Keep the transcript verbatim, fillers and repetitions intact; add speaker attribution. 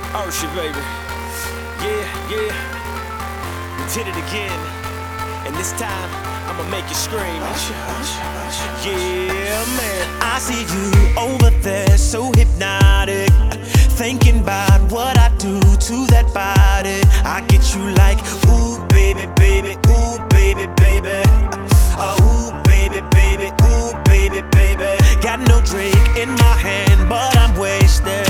Speaker 1: Usher, baby. Yeah, yeah. We did it again. And this time, I'ma make you scream. Yeah, man.
Speaker 2: I see you over there, so hypnotic, thinking about what I do to that body. I get you like, ooh, baby, baby, ooh, baby, baby. Uh, ooh, baby, baby, ooh, baby, baby. Got no drink in my hand, but I'm wasted.